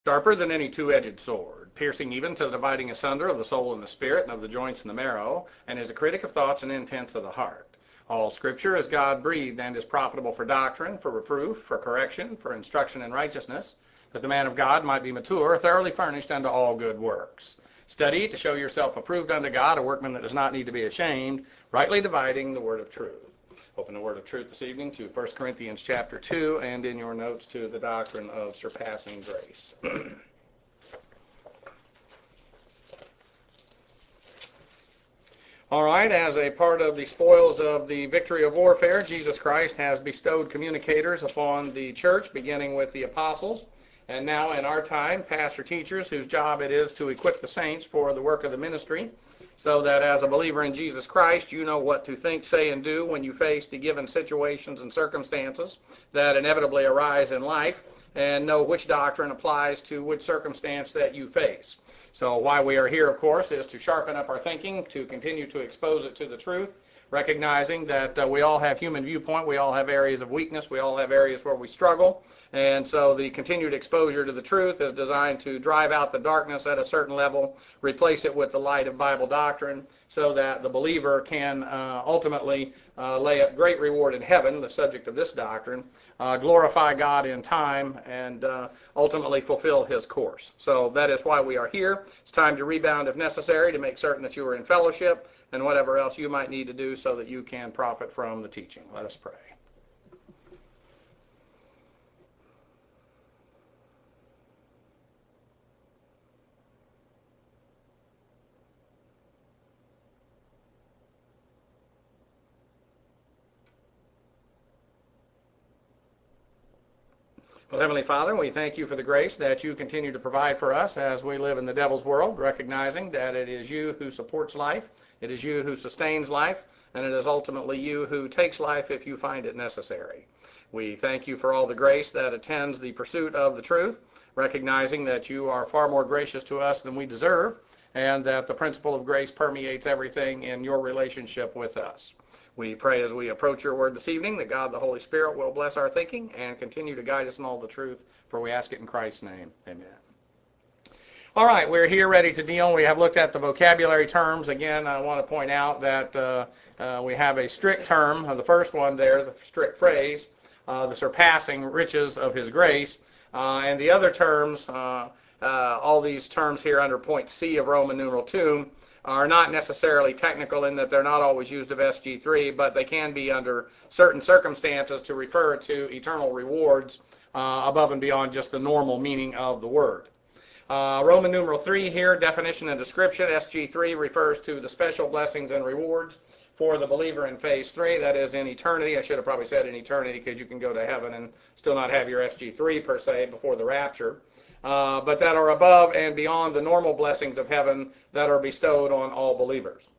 sharper than any two-edged sword, piercing even to the dividing asunder of the soul and the spirit, and of the joints and the marrow, and is a critic of thoughts and intents of the heart. All Scripture is God-breathed and is profitable for doctrine, for reproof, for correction, for instruction in righteousness, that the man of God might be mature, thoroughly furnished unto all good works. Study to show yourself approved unto God, a workman that does not need to be ashamed, rightly dividing the word of truth. Open the word of truth this evening to 1 Corinthians chapter 2, and in your notes to the doctrine of surpassing grace. All right, as a part of the spoils of the victory of warfare, Jesus Christ has bestowed communicators upon the church, beginning with the apostles, and now in our time, pastor-teachers, whose job it is to equip the saints for the work of the ministry, so that as a believer in Jesus Christ, you know what to think, say, and do when you face the given situations and circumstances that inevitably arise in life, and know which doctrine applies to which circumstance that you face. So why we are here, of course, is to sharpen up our thinking, to continue to expose it to the truth, recognizing that we all have human viewpoint, we all have areas of weakness, we all have areas where we struggle, and so the continued exposure to the truth is designed to drive out the darkness at a certain level, replace it with the light of Bible doctrine, so that the believer can ultimately lay up great reward in heaven, the subject of this doctrine, glorify God in time, and ultimately fulfill his course. So that is why we are here. It's time to rebound if necessary, to make certain that you are in fellowship, and whatever else you might need to do so that you can profit from the teaching. Let us pray. Well, Heavenly Father, we thank you for the grace that you continue to provide for us as we live in the devil's world, recognizing that it is you who supports life, it is you who sustains life, and it is ultimately you who takes life if you find it necessary. We thank you for all the grace that attends the pursuit of the truth, recognizing that you are far more gracious to us than we deserve, and that the principle of grace permeates everything in your relationship with us. We pray as we approach your word this evening that God the Holy Spirit will bless our thinking and continue to guide us in all the truth, for we ask it in Christ's name. Amen. All right, we're here ready to deal. We have looked at the vocabulary terms. Again, I want to point out that we have a strict term, the first one there, the strict phrase, the surpassing riches of his grace, and the other terms, all these terms here under point C of Roman numeral 2, are not necessarily technical in that they're not always used of SG3, but they can be under certain circumstances to refer to eternal rewards above and beyond just the normal meaning of the word. Roman numeral 3 here, definition and description. SG3 refers to the special blessings and rewards for the believer in phase 3, that is in eternity. I should have probably said in eternity because you can go to heaven and still not have your SG3 per se before the rapture. But that are above and beyond the normal blessings of heaven that are bestowed on all believers.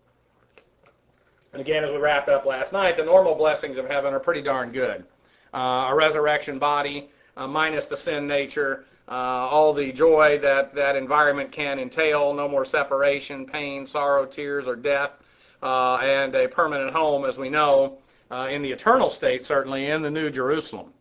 And again, as we wrapped up last night, the normal blessings of heaven are pretty darn good. A resurrection body, minus the sin nature, all the joy that that environment can entail, no more separation, pain, sorrow, tears, or death, and a permanent home, as we know, in the eternal state, certainly, in the New Jerusalem.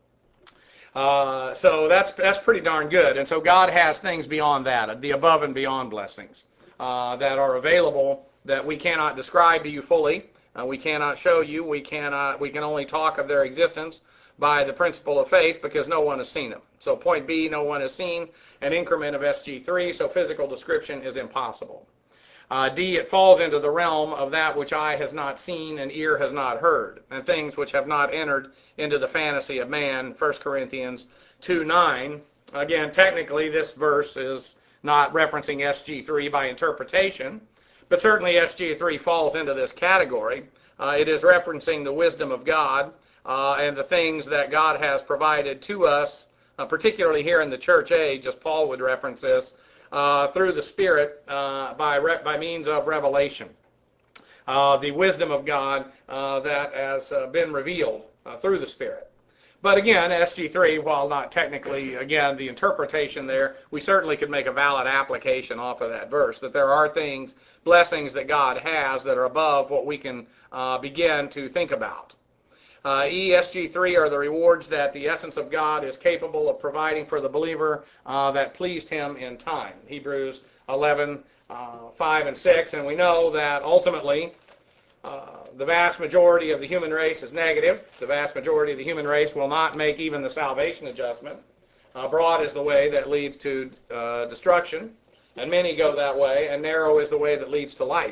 So that's pretty darn good. And so God has things beyond that, the above and beyond blessings that are available that we cannot describe to you fully. We cannot show you. We can only talk of their existence by the principle of faith because no one has seen them. So point B, no one has seen an increment of SG3, so physical description is impossible. D, it falls into the realm of that which eye has not seen and ear has not heard, and things which have not entered into the fantasy of man, 1 Corinthians 2:9. Again, technically, this verse is not referencing SG3 by interpretation, but certainly SG3 falls into this category. It is referencing the wisdom of God and the things that God has provided to us, particularly here in the church age, as Paul would reference this, through the Spirit by means of revelation. The wisdom of God that has been revealed through the Spirit. But again, SG3, while not technically, again, the interpretation there, we certainly could make a valid application off of that verse, that there are things, blessings that God has that are above what we can begin to think about. ESG3 are the rewards that the essence of God is capable of providing for the believer that pleased him in time. Hebrews 11, 5 and 6. And we know that ultimately the vast majority of the human race is negative. The vast majority of the human race will not make even the salvation adjustment. Broad is the way that leads to destruction, and many go that way, and narrow is the way that leads to life.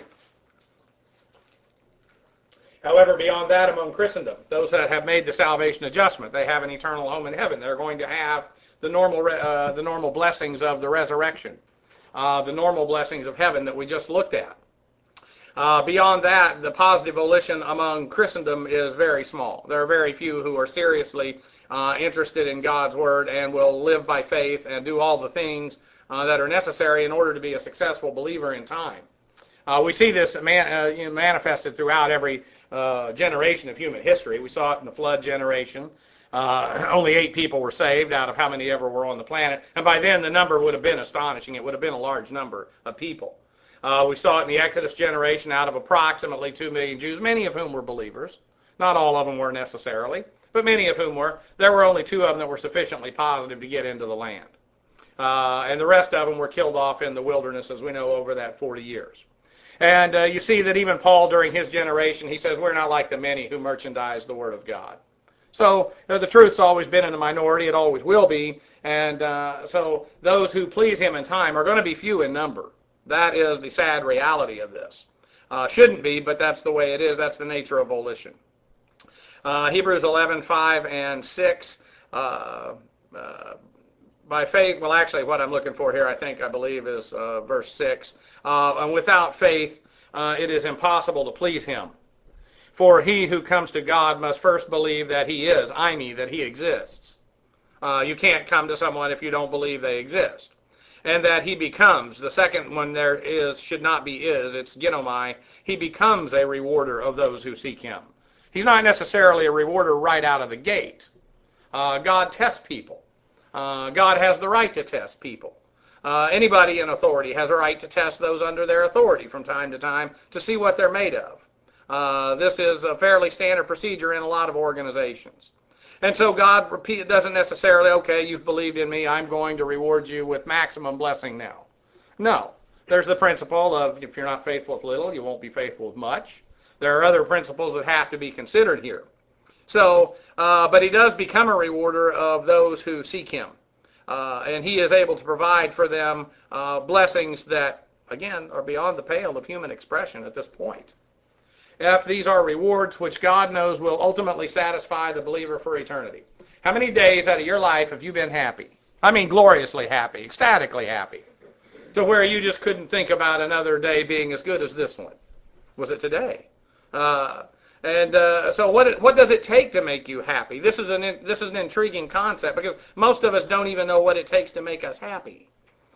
However, beyond that, among Christendom, those that have made the salvation adjustment, they have an eternal home in heaven. They're going to have the normal blessings of the resurrection, the normal blessings of heaven that we just looked at. Beyond that, the positive volition among Christendom is very small. There are very few who are seriously interested in God's Word and will live by faith and do all the things that are necessary in order to be a successful believer in time. We see this manifested throughout every generation of human history. We saw it in the flood generation. Only 8 people were saved out of how many ever were on the planet. And by then, the number would have been astonishing. It would have been a large number of people. We saw it in the Exodus generation out of approximately 2 million Jews, many of whom were believers. Not all of them were necessarily, but many of whom were. There were only 2 of them that were sufficiently positive to get into the land. And the rest of them were killed off in the wilderness, as we know, over that 40 years. And you see that even Paul, during his generation, he says, we're not like the many who merchandise the Word of God. So the truth's always been in the minority. It always will be. And so those who please him in time are going to be few in number. That is the sad reality of this. Shouldn't be, but that's the way it is. That's the nature of volition. Hebrews 11, 5 and 6. By faith, well, actually, what I'm looking for here, I believe, is verse 6. And without faith, it is impossible to please him. For he who comes to God must first believe that he is, that he exists. You can't come to someone if you don't believe they exist. And that he becomes, the second one there is, should not be is, it's ginomai, he becomes a rewarder of those who seek him. He's not necessarily a rewarder right out of the gate. God tests people. God has the right to test people. Anybody in authority has a right to test those under their authority from time to time to see what they're made of. This is a fairly standard procedure in a lot of organizations. And so God doesn't necessarily, okay, you've believed in me, I'm going to reward you with maximum blessing now. No. There's the principle of if you're not faithful with little, you won't be faithful with much. There are other principles that have to be considered here. So, but he does become a rewarder of those who seek him. And he is able to provide for them blessings that, again, are beyond the pale of human expression at this point. If these are rewards which God knows will ultimately satisfy the believer for eternity. How many days out of your life have you been happy? I mean gloriously happy, ecstatically happy, to where you just couldn't think about another day being as good as this one? Was it today? So what does it take to make you happy? This is an intriguing concept because most of us don't even know what it takes to make us happy.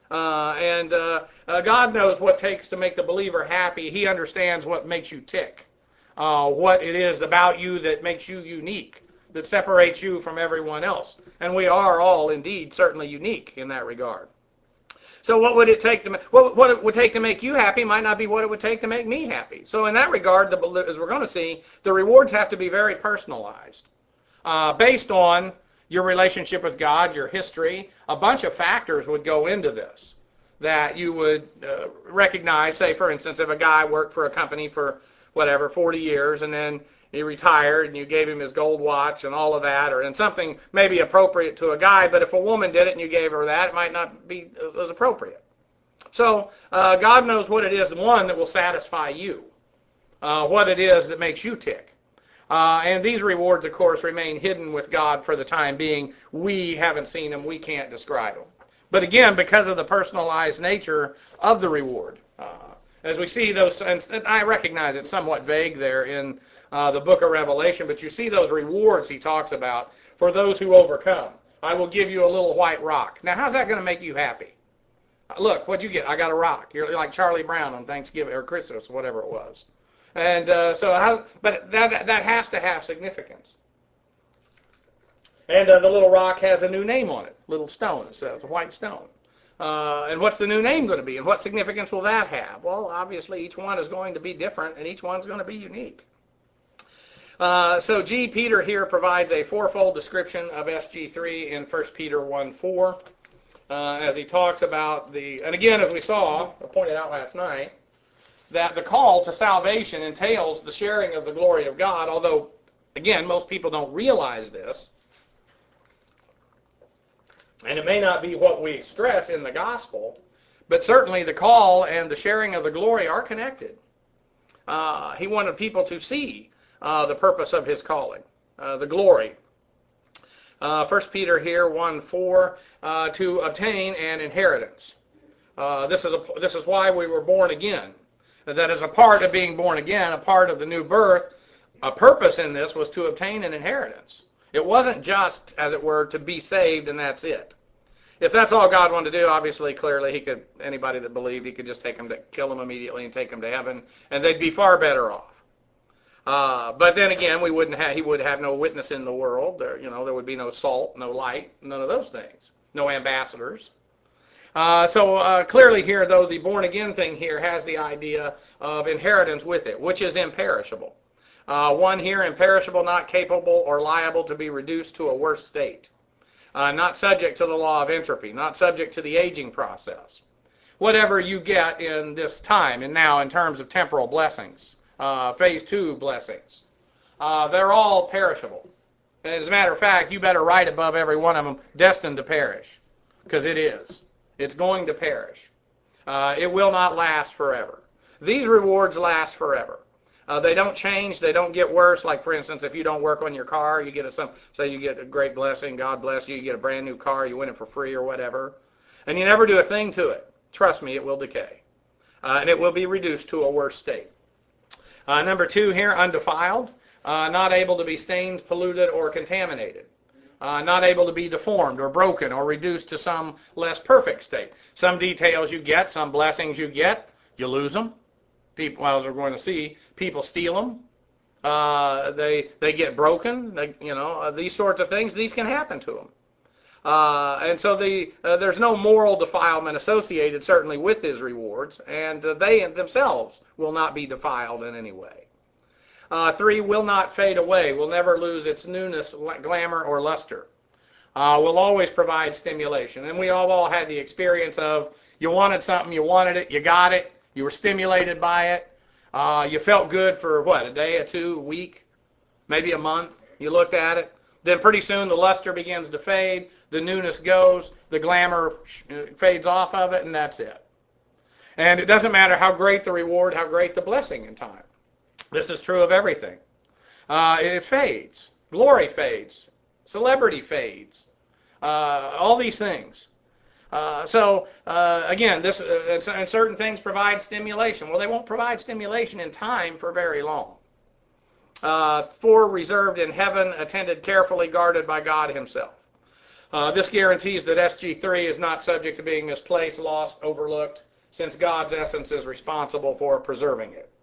God knows what it takes to make the believer happy. He understands what makes you tick. What it is about you that makes you unique, that separates you from everyone else. And we are all indeed certainly unique in that regard. So what would it take to what it would take to make you happy might not be what it would take to make me happy. So in that regard, as we're going to see, the rewards have to be very personalized, based on your relationship with God, your history. A bunch of factors would go into this that you would recognize. Say, for instance, if a guy worked for a company for 40 years, and then he retired, and you gave him his gold watch and all of that, and something maybe appropriate to a guy, but if a woman did it and you gave her that, it might not be as appropriate. So God knows what it is, one, that will satisfy you, what it is that makes you tick. And these rewards, of course, remain hidden with God for the time being. We haven't seen them. We can't describe them. But again, because of the personalized nature of the reward, as we see those, and I recognize it's somewhat vague there in the book of Revelation, but you see those rewards he talks about for those who overcome. I will give you a little white rock. Now, how's that going to make you happy? Look, what'd you get? I got a rock. You're like Charlie Brown on Thanksgiving or Christmas, whatever it was. And but that has to have significance. And the little rock has a new name on it, little stone. It says a white stone. And what's the new name going to be? And what significance will that have? Well, obviously each one is going to be different, and each one's going to be unique. So G. Peter here provides a fourfold description of SG3 in 1 Peter 1:4, as he talks about and again, as we saw, I pointed out last night, that the call to salvation entails the sharing of the glory of God, although, again, most people don't realize this, and it may not be what we stress in the gospel, but certainly the call and the sharing of the glory are connected. He wanted people to see the purpose of his calling, the glory. 1 Peter here, 1:4, to obtain an inheritance. This is why we were born again. That is a part of being born again, a part of the new birth. A purpose in this was to obtain an inheritance. It wasn't just, as it were, to be saved and that's it. If that's all God wanted to do, obviously, clearly, anybody that believed, he could just kill them immediately and take them to heaven, and they'd be far better off. But then again, he would have no witness in the world. There would be no salt, no light, none of those things. No ambassadors. So clearly here, though, the born again thing here has the idea of inheritance with it, which is imperishable. One here, imperishable, not capable or liable to be reduced to a worse state. Not subject to the law of entropy, not subject to the aging process. Whatever you get in this time and now in terms of temporal blessings, phase 2 blessings, they're all perishable. As a matter of fact, you better write above every one of them, destined to perish, because it is. It's going to perish. It will not last forever. These rewards last forever. They don't change. They don't get worse. Like, for instance, if you don't work on your car, you get say you get a great blessing, God bless you, you get a brand new car, you win it for free or whatever, and you never do a thing to it. Trust me, it will decay. And it will be reduced to a worse state. Number 2 here, undefiled, not able to be stained, polluted, or contaminated. Not able to be deformed or broken or reduced to some less perfect state. Some details you get, some blessings you get, you lose them. People, as we're going to see, people steal them. They get broken. These sorts of things. These can happen to them. And so there's no moral defilement associated, certainly, with his rewards, and they themselves will not be defiled in any way. 3, will not fade away, will never lose its newness, glamour, or luster. Will always provide stimulation. And we all had the experience of you wanted something, you wanted it, you got it, you were stimulated by it. You felt good for, a day, a 2, a week, maybe a month. You looked at it. Then pretty soon the luster begins to fade, the newness goes, the glamour fades off of it, and that's it. And it doesn't matter how great the reward, how great the blessing in time. This is true of everything. It fades. Glory fades. Celebrity fades. All these things. Again, and certain things provide stimulation. Well, they won't provide stimulation in time for very long. 4, reserved in heaven, attended carefully, guarded by God himself. This guarantees that SG3 is not subject to being misplaced, lost, overlooked, since God's essence is responsible for preserving it.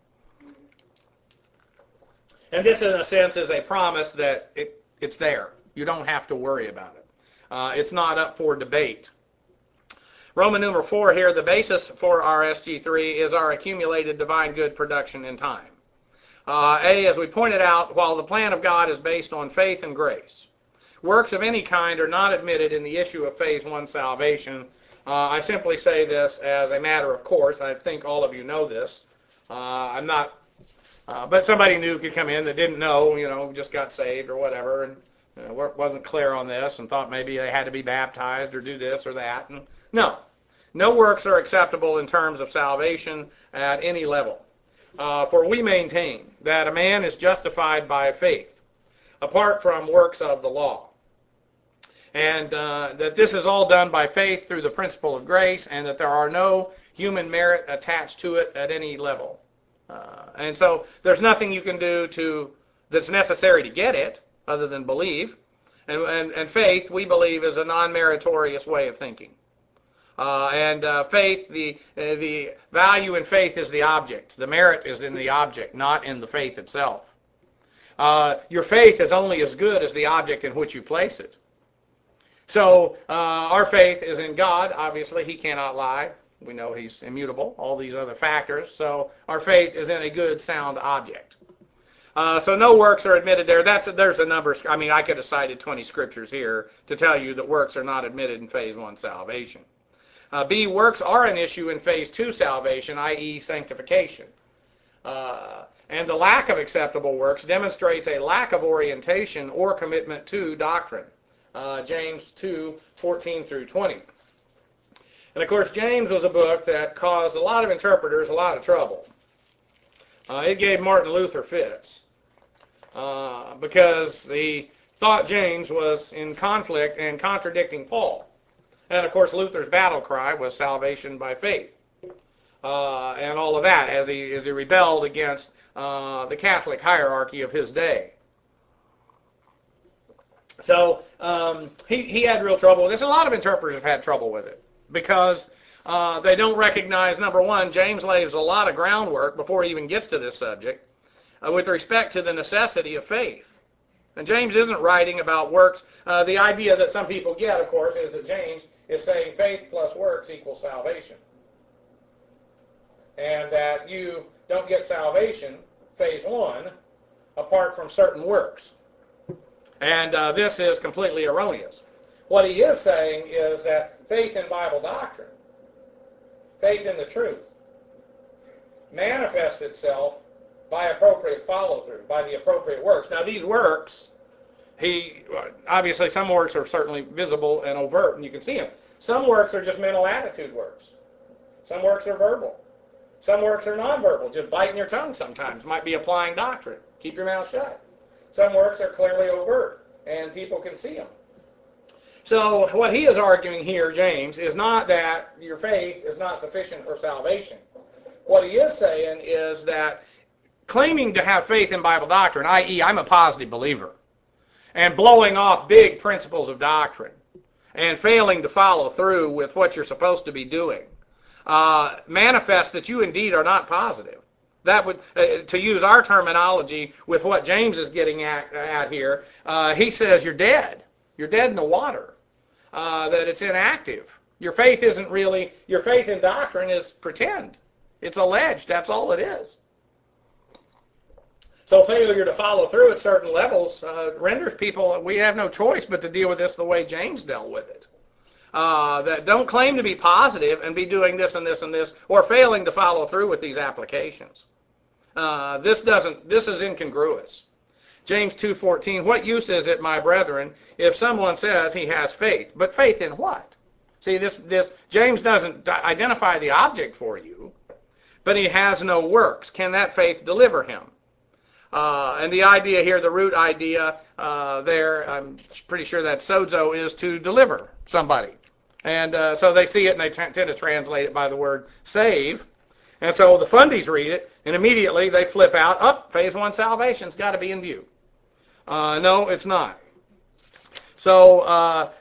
And this, in a sense, is a promise that it's there. You don't have to worry about it. It's not up for debate. Roman numeral 4 here, the basis for our SG3 is our accumulated divine good production in time. As we pointed out, while the plan of God is based on faith and grace, works of any kind are not admitted in the issue of phase 1 salvation. I simply say this as a matter of course. I think all of you know this. I'm not... but somebody new could come in that didn't know, just got saved or whatever, and wasn't clear on this and thought maybe they had to be baptized or do this or that. And no works are acceptable in terms of salvation at any level. For we maintain that a man is justified by faith, apart from works of the law. And that this is all done by faith through the principle of grace, and that there are no human merit attached to it at any level. And so there's nothing you can do that's necessary to get it other than believe. And faith, we believe, is a non-meritorious way of thinking. Faith, the value in faith is the object. The merit is in the object, not in the faith itself. Your faith is only as good as the object in which you place it. So our faith is in God. Obviously, he cannot lie. We know he's immutable, all these other factors. So our faith is in a good, sound object. So no works are admitted there. There's a number. I mean, I could have cited 20 scriptures here to tell you that works are not admitted in phase 1 salvation. B, works are an issue in phase 2 salvation, i.e. sanctification. And the lack of acceptable works demonstrates a lack of orientation or commitment to doctrine. James 2:14 through 20. And of course, James was a book that caused a lot of interpreters a lot of trouble. It gave Martin Luther fits because he thought James was in conflict and contradicting Paul. And of course, Luther's battle cry was salvation by faith, and all of that as he rebelled against the Catholic hierarchy of his day. So he had real trouble with this. A lot of interpreters have had trouble with it because they don't recognize, number one, James lays a lot of groundwork before he even gets to this subject with respect to the necessity of faith. And James isn't writing about works. The idea that some people get, of course, is that James is saying faith plus works equals salvation. And that you don't get salvation, phase 1, apart from certain works. And this is completely erroneous. What he is saying is that faith in Bible doctrine, faith in the truth, manifests itself by appropriate follow-through, by the appropriate works. Now these works, obviously some works are certainly visible and overt, and you can see them. Some works are just mental attitude works. Some works are verbal. Some works are nonverbal, just biting your tongue sometimes. Might be applying doctrine. Keep your mouth shut. Some works are clearly overt, and people can see them. So what he is arguing here, James, is not that your faith is not sufficient for salvation. What he is saying is that claiming to have faith in Bible doctrine, i.e. I'm a positive believer, and blowing off big principles of doctrine, and failing to follow through with what you're supposed to be doing, manifests that you indeed are not positive. That would, to use our terminology with what James is getting at here, he says you're dead. You're dead in the water. That it's inactive. Your faith isn't really, your faith in doctrine is pretend. It's alleged. That's all it is. So failure to follow through at certain levels renders people, we have no choice but to deal with this the way James dealt with it. That don't claim to be positive and be doing this and this and this, or failing to follow through with these applications. This is incongruous. James 2:14, what use is it, my brethren, if someone says he has faith, but faith in what? See, this James doesn't identify the object for you, but he has no works. Can that faith deliver him? And the idea here, the root idea there, I'm pretty sure that sozo is to deliver somebody. And so they see it and they tend to translate it by the word save. And so the fundies read it and immediately they flip out, phase 1 salvation's got to be in view. No, it's not. So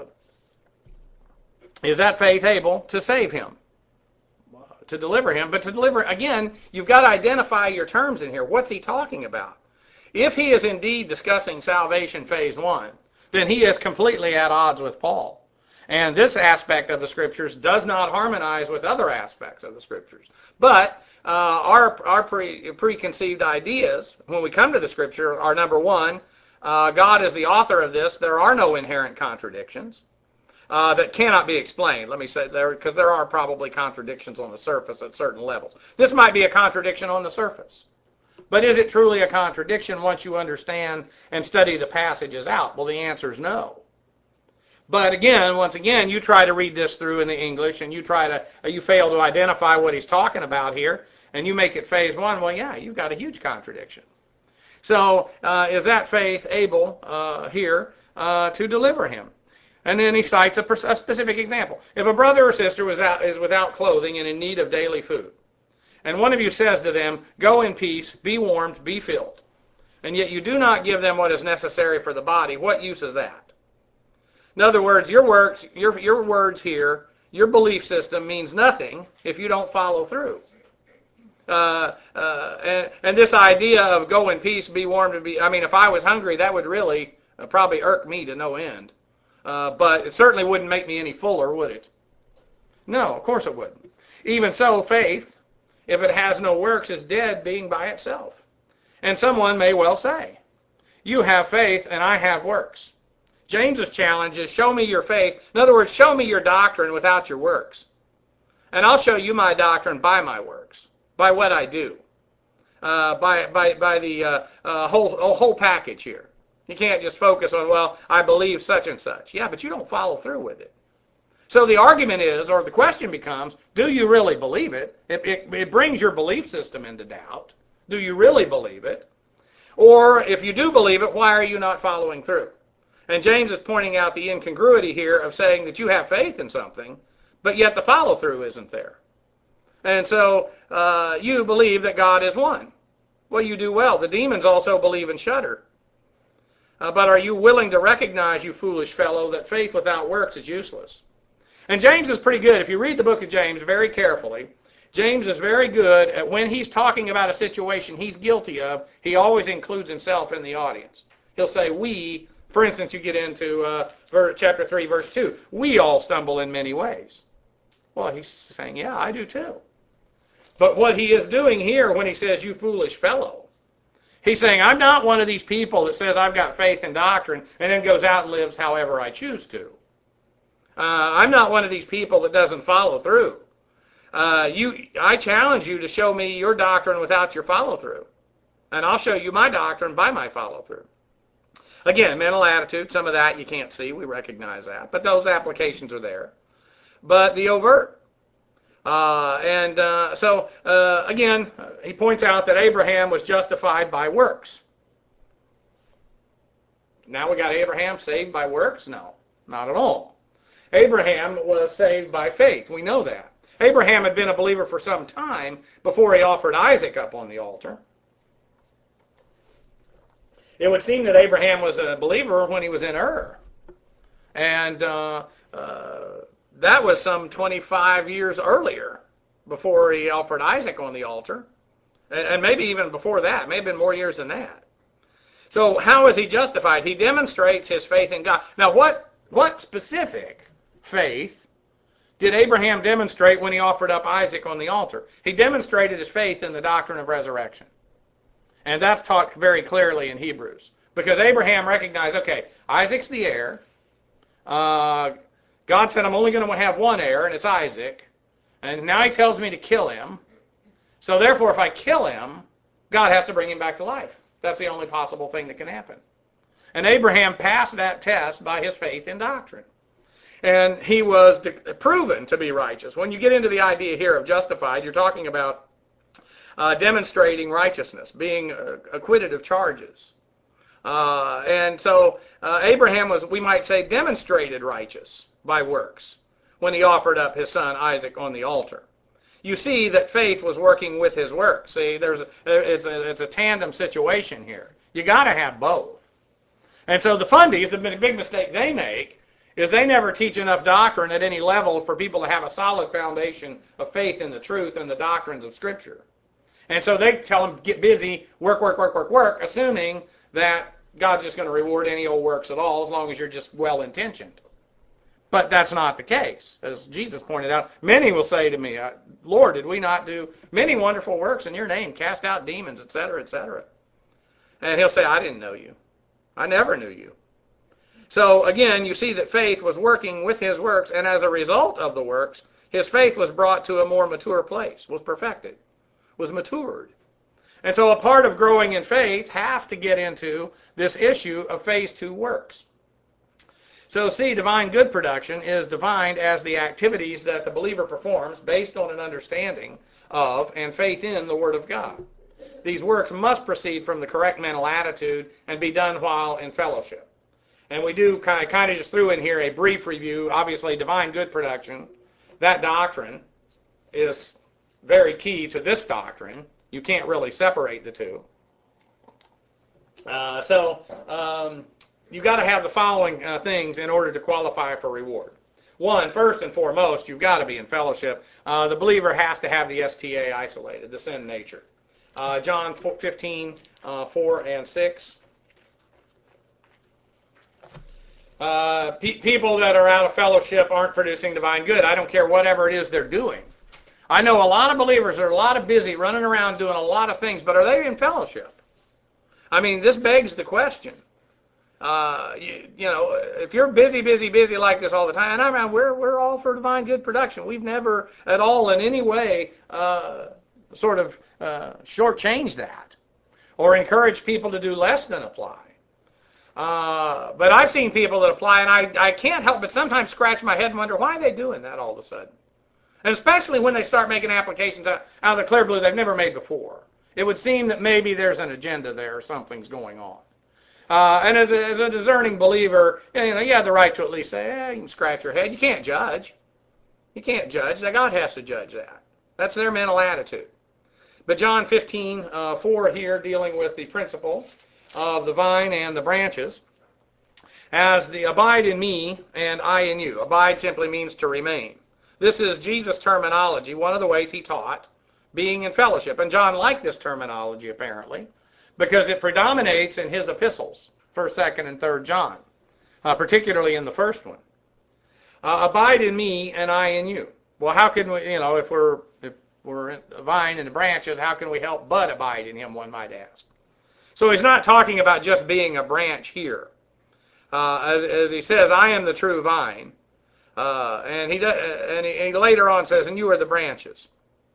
is that faith able to save him? To deliver him? But to deliver, again, you've got to identify your terms in here. What's he talking about? If he is indeed discussing salvation phase 1, then he is completely at odds with Paul. And this aspect of the Scriptures does not harmonize with other aspects of the Scriptures. But our preconceived ideas, when we come to the Scripture, are number one, God is the author of this. There are no inherent contradictions that cannot be explained. Let me say there, because there are probably contradictions on the surface at certain levels. This might be a contradiction on the surface. But is it truly a contradiction once you understand and study the passages out? Well, the answer is no. But again, once again, you try to read this through in the English, and you fail to identify what he's talking about here, and you make it phase 1. Well, yeah, you've got a huge contradiction. So, is that faith able here to deliver him? And then he cites a specific example. If a brother or sister is without clothing and in need of daily food, and one of you says to them, "Go in peace, be warmed, be filled," and yet you do not give them what is necessary for the body, what use is that? In other words, your words here, your belief system means nothing if you don't follow through. And this idea of go in peace, be warm, if I was hungry, that would really probably irk me to no end. But it certainly wouldn't make me any fuller, would it? No, of course it wouldn't. Even so, faith, if it has no works, is dead being by itself. And someone may well say, you have faith and I have works. James's challenge is show me your faith. In other words, show me your doctrine without your works. And I'll show you my doctrine by my works, by what I do, by the whole package here. You can't just focus on, well, I believe such and such. Yeah, but you don't follow through with it. So the argument is, or the question becomes, do you really believe it? It brings your belief system into doubt. Do you really believe it? Or if you do believe it, why are you not following through? And James is pointing out the incongruity here of saying that you have faith in something, but yet the follow-through isn't there. And so you believe that God is one. Well, you do well. The demons also believe and shudder. But are you willing to recognize, you foolish fellow, that faith without works is useless? And James is pretty good. If you read the book of James very carefully, James is very good at when he's talking about a situation he's guilty of, he always includes himself in the audience. He'll say, we, for instance, you get into chapter 3, verse 2, we all stumble in many ways. Well, he's saying, yeah, I do too. But what he is doing here when he says, you foolish fellow, he's saying, I'm not one of these people that says I've got faith and doctrine and then goes out and lives however I choose to. I'm not one of these people that doesn't follow through. I challenge you to show me your doctrine without your follow-through. And I'll show you my doctrine by my follow-through. Again, mental attitude, some of that you can't see. We recognize that. But those applications are there. But the overt. Again, he points out that Abraham was justified by works. Now we got Abraham saved by works? No, not at all. Abraham was saved by faith. We know that. Abraham had been a believer for some time before he offered Isaac up on the altar. It would seem that Abraham was a believer when he was in Ur. And that was some 25 years earlier before he offered Isaac on the altar. And maybe even before that. Maybe been more years than that. So how is he justified? He demonstrates his faith in God. Now what specific faith did Abraham demonstrate when he offered up Isaac on the altar? He demonstrated his faith in the doctrine of resurrection. And that's taught very clearly in Hebrews. Because Abraham recognized, okay, Isaac's the heir. God said I'm only going to have one heir, and it's Isaac. And now he tells me to kill him. So therefore, if I kill him, God has to bring him back to life. That's the only possible thing that can happen. And Abraham passed that test by his faith in doctrine. And he was proven to be righteous. When you get into the idea here of justified, you're talking about demonstrating righteousness, being acquitted of charges. And so Abraham was, we might say, demonstrated righteous by works when he offered up his son Isaac on the altar. You see that faith was working with his works. See, it's a tandem situation here. You got to have both. And so the fundies, the big mistake they make is they never teach enough doctrine at any level for people to have a solid foundation of faith in the truth and the doctrines of Scripture. And so they tell them, get busy, work, assuming that God's just going to reward any old works at all as long as you're just well-intentioned. But that's not the case. As Jesus pointed out, many will say to me, Lord, did we not do many wonderful works in your name, cast out demons, etc., etc.? And he'll say, I didn't know you. I never knew you. So again, you see that faith was working with his works, and as a result of the works, his faith was brought to a more mature place, was perfected, was matured. And so a part of growing in faith has to get into this issue of phase 2 works. So see, divine good production is defined as the activities that the believer performs based on an understanding of and faith in the Word of God. These works must proceed from the correct mental attitude and be done while in fellowship. And we do kind of just threw in here a brief review. Obviously, divine good production, that doctrine is very key to this doctrine. You can't really separate the two. You've got to have the following things in order to qualify for reward. One, first and foremost, you've got to be in fellowship. The believer has to have the STA isolated, the sin nature. John 15, 4 and 6. People that are out of fellowship aren't producing divine good. I don't care whatever it is they're doing. I know a lot of believers are a lot of busy running around doing a lot of things, but are they in fellowship? I mean, this begs the question. If you're busy like this all the time, and we're all for divine good production. We've never at all in any way shortchanged that or encouraged people to do less than apply. But I've seen people that apply, and I can't help but sometimes scratch my head and wonder why are they doing that all of a sudden. And especially when they start making applications out of the clear blue they've never made before. It would seem that maybe there's an agenda there or something's going on. And as a discerning believer, you have the right to at least say, you can scratch your head. You can't judge. You can't judge. God has to judge that. That's their mental attitude. But John 15:4 here, dealing with the principle of the vine and the branches, as the abide in me and I in you. Abide simply means to remain. This is Jesus' terminology, one of the ways he taught, being in fellowship. And John liked this terminology, apparently, because it predominates in his epistles, 1st, 2nd, and 3rd John, particularly in the first one. Abide in me and I in you. Well, how can we, if we're in the vine and the branches, how can we help but abide in him, one might ask. So he's not talking about just being a branch here. As he says, I am the true vine. And he later on says, and you are the branches.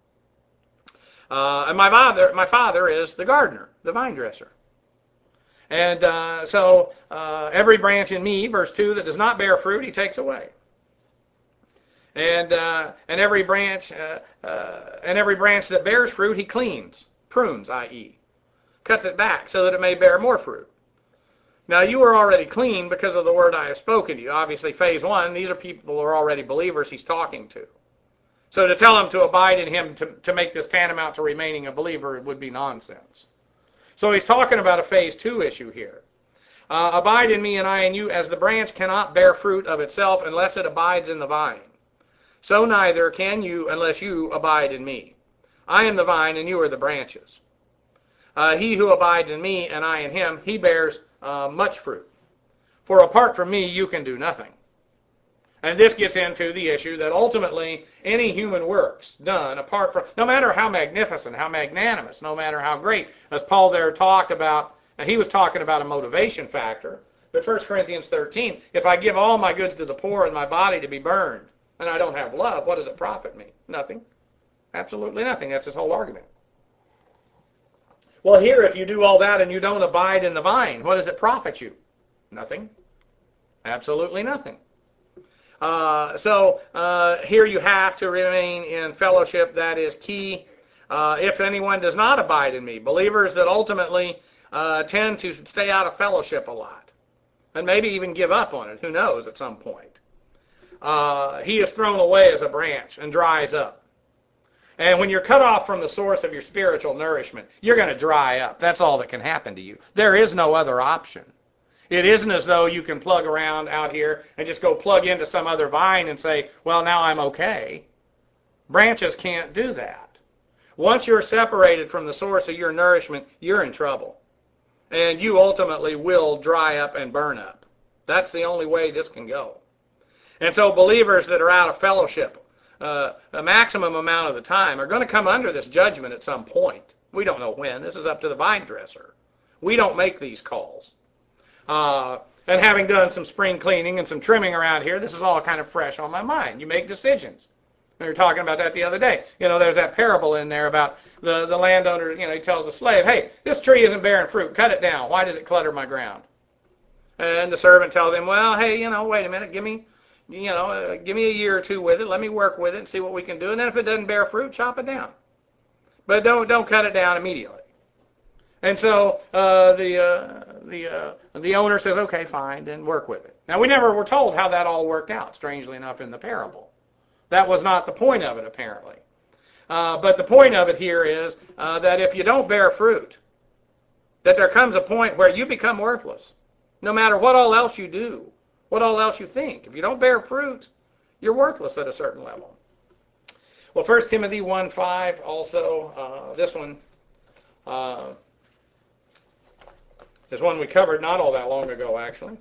And my father is the gardener, the vine dresser. And so every branch in me, verse 2, that does not bear fruit, he takes away. And every branch that bears fruit, he cleans, prunes, i.e., cuts it back so that it may bear more fruit. Now you are already clean because of the word I have spoken to you. Obviously, phase 1, these are people who are already believers he's talking to. So to tell them to abide in him, to make this tantamount to remaining a believer, would be nonsense. So he's talking about a phase 2 issue here. Abide in me and I in you, as the branch cannot bear fruit of itself unless it abides in the vine. So neither can you unless you abide in me. I am the vine and you are the branches. He who abides in me and I in him, he bears much fruit. For apart from me, you can do nothing. And this gets into the issue that ultimately any human works done apart from, no matter how magnificent, how magnanimous, no matter how great, as Paul there talked about, and he was talking about a motivation factor, but 1 Corinthians 13, if I give all my goods to the poor and my body to be burned, and I don't have love, what does it profit me? Nothing. Absolutely nothing. That's his whole argument. Well, here, if you do all that and you don't abide in the vine, what does it profit you? Nothing. Absolutely nothing. So here you have to remain in fellowship. That is key. If anyone does not abide in me, believers that ultimately tend to stay out of fellowship a lot, and maybe even give up on it, who knows, at some point. He is thrown away as a branch and dries up. And when you're cut off from the source of your spiritual nourishment, you're going to dry up. That's all that can happen to you. There is no other option. It isn't as though you can plug around out here and just go plug into some other vine and say, well, now I'm okay. Branches can't do that. Once you're separated from the source of your nourishment, you're in trouble. And you ultimately will dry up and burn up. That's the only way this can go. And so believers that are out of fellowship, a maximum amount of the time, are going to come under this judgment at some point. We don't know when. This is up to the vine dresser. We don't make these calls. And having done some spring cleaning and some trimming around here, this is all kind of fresh on my mind. You make decisions. We were talking about that the other day. There's that parable in there about the landowner, he tells the slave, hey, this tree isn't bearing fruit. Cut it down. Why does it clutter my ground? And the servant tells him, well, hey, wait a minute. Give me a year or two with it. Let me work with it and see what we can do. And then if it doesn't bear fruit, chop it down. But don't cut it down immediately. And so the owner says, okay, fine, then work with it. Now, we never were told how that all worked out, strangely enough, in the parable. That was not the point of it, apparently. But the point of it here is that if you don't bear fruit, that there comes a point where you become worthless, no matter what all else you do, what all else you think. If you don't bear fruit, you're worthless at a certain level. Well, 1 Timothy 1:5 also, this one is one we covered not all that long ago, actually.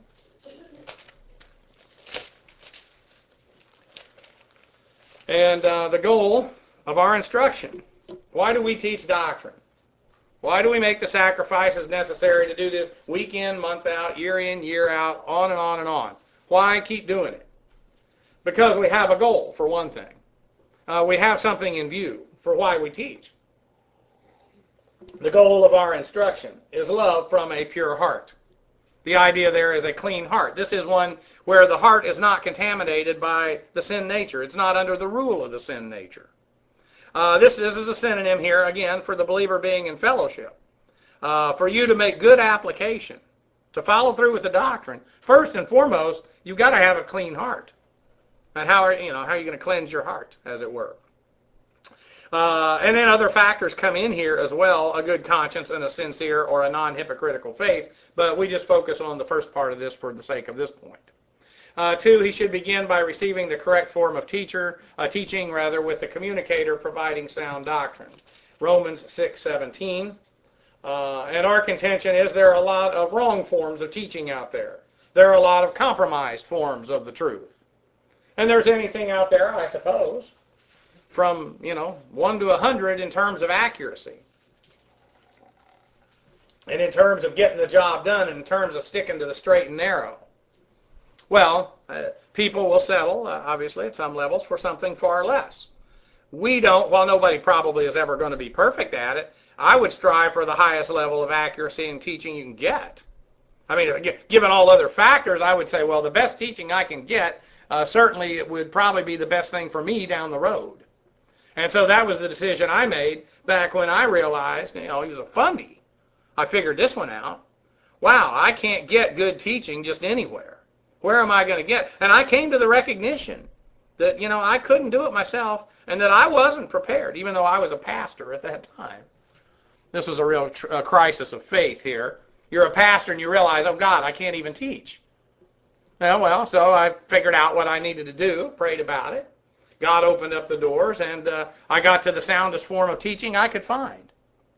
And the goal of our instruction. Why do we teach doctrine? Why do we make the sacrifices necessary to do this week in, month out, year in, year out, on and on and on? Why keep doing it? Because we have a goal, for one thing. We have something in view for why we teach. The goal of our instruction is love from a pure heart. The idea there is a clean heart. This is one where the heart is not contaminated by the sin nature. It's not under the rule of the sin nature. This is a synonym here, again, for the believer being in fellowship. For you to make good application, to follow through with the doctrine, first and foremost, you've got to have a clean heart. And how are you going to cleanse your heart, as it were? And then other factors come in here as well, a good conscience and a sincere or a non-hypocritical faith, but we just focus on the first part of this for the sake of this point. 2, he should begin by receiving the correct form of teaching, with the communicator providing sound doctrine. Romans 6:17. And our contention is there are a lot of wrong forms of teaching out there. There are a lot of compromised forms of the truth. And there's anything out there, I suppose, from 1 to 100 in terms of accuracy, and in terms of getting the job done, and in terms of sticking to the straight and narrow. Well, people will settle, obviously, at some levels for something far less. We don't, while nobody probably is ever going to be perfect at it, I would strive for the highest level of accuracy in teaching you can get. I mean, given all other factors, I would say, well, the best teaching I can get, certainly it would probably be the best thing for me down the road. And so that was the decision I made back when I realized, he was a fundy. I figured this one out. Wow, I can't get good teaching just anywhere. Where am I going to get? And I came to the recognition that, I couldn't do it myself, and that I wasn't prepared, even though I was a pastor at that time. This was a real crisis of faith here. You're a pastor and you realize, oh God, I can't even teach. Well, so I figured out what I needed to do, prayed about it. God opened up the doors, and I got to the soundest form of teaching I could find,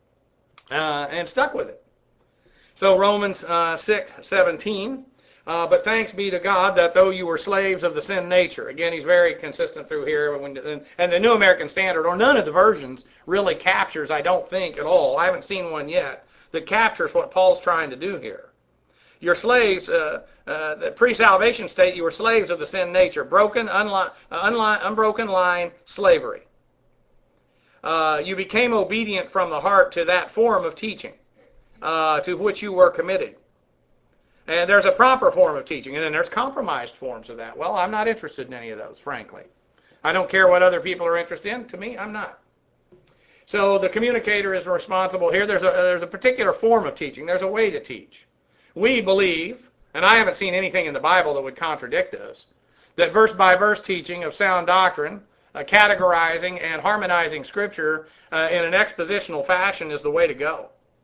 and stuck with it. So Romans 6:17, but thanks be to God that though you were slaves of the sin nature. Again, he's very consistent through here. And the New American Standard, or none of the versions, really captures, I don't think at all, I haven't seen one yet, that captures what Paul's trying to do here. Your slaves, the pre-salvation state, you were slaves of the sin nature, unbroken line slavery. You became obedient from the heart to that form of teaching to which you were committed. And there's a proper form of teaching, and then there's compromised forms of that. Well, I'm not interested in any of those, frankly. I don't care what other people are interested in. To me, I'm not. So the communicator is responsible here. There's a particular form of teaching. There's a way to teach. We believe, and I haven't seen anything in the Bible that would contradict us, that verse-by-verse teaching of sound doctrine, categorizing and harmonizing Scripture in an expositional fashion is the way to go.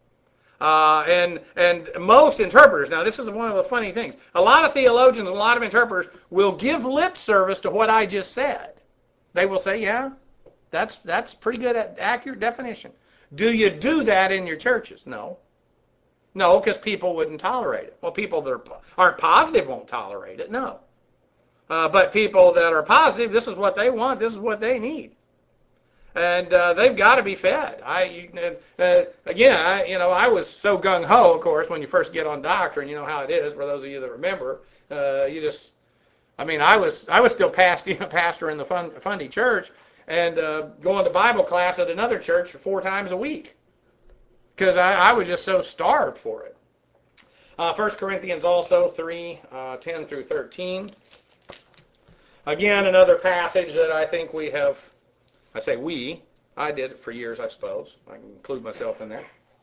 And most interpreters, now this is one of the funny things, a lot of theologians and a lot of interpreters will give lip service to what I just said. They will say, yeah, that's pretty good, accurate definition. Do you do that in your churches? No. No, because people wouldn't tolerate it. Well, people that aren't positive won't tolerate it, no. But people that are positive, this is what they want, this is what they need. And they've got to be fed. I was so gung-ho, of course, when you first get on doctrine, you know how it is, for those of you that remember. I was still pastor in the Fundy church, and going to Bible class at another church 4 times a week, because I was just so starved for it. 1 Corinthians also 3:10 through 13. Again, another passage that I think we have, I say we, I did it for years, I suppose. I can include myself in that.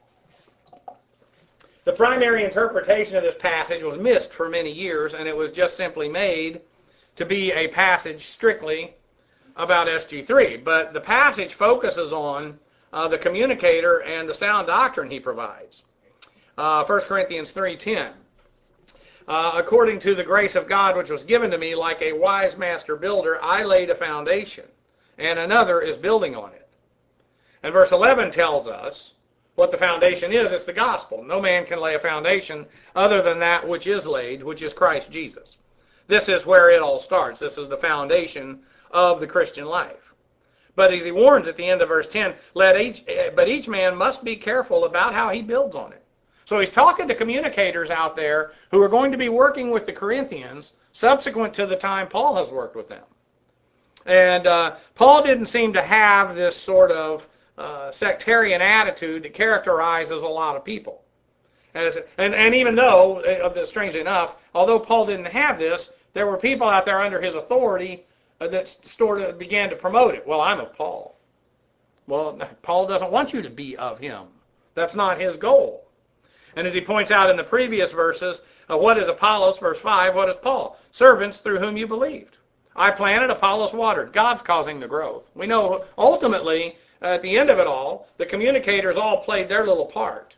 The primary interpretation of this passage was missed for many years, and it was just simply made to be a passage strictly about SG3. But the passage focuses on the communicator and the sound doctrine he provides. 1 Corinthians 3:10. According to the grace of God which was given to me, like a wise master builder, I laid a foundation, and another is building on it. And verse 11 tells us what the foundation is. It's the gospel. No man can lay a foundation other than that which is laid, which is Christ Jesus. This is where it all starts. This is the foundation of the Christian life. But as he warns at the end of verse 10, but each man must be careful about how he builds on it. So he's talking to communicators out there who are going to be working with the Corinthians subsequent to the time Paul has worked with them. And Paul didn't seem to have this sort of sectarian attitude that characterizes a lot of people. And even though, strangely enough, although Paul didn't have this, there were people out there under his authority that sort of began to promote it. Well, I'm of Paul. Well, Paul doesn't want you to be of him. That's not his goal. And as he points out in the previous verses, what is Apollos, verse 5, what is Paul? Servants through whom you believed. I planted, Apollos watered. God's causing the growth. We know ultimately, at the end of it all, the communicators all played their little part.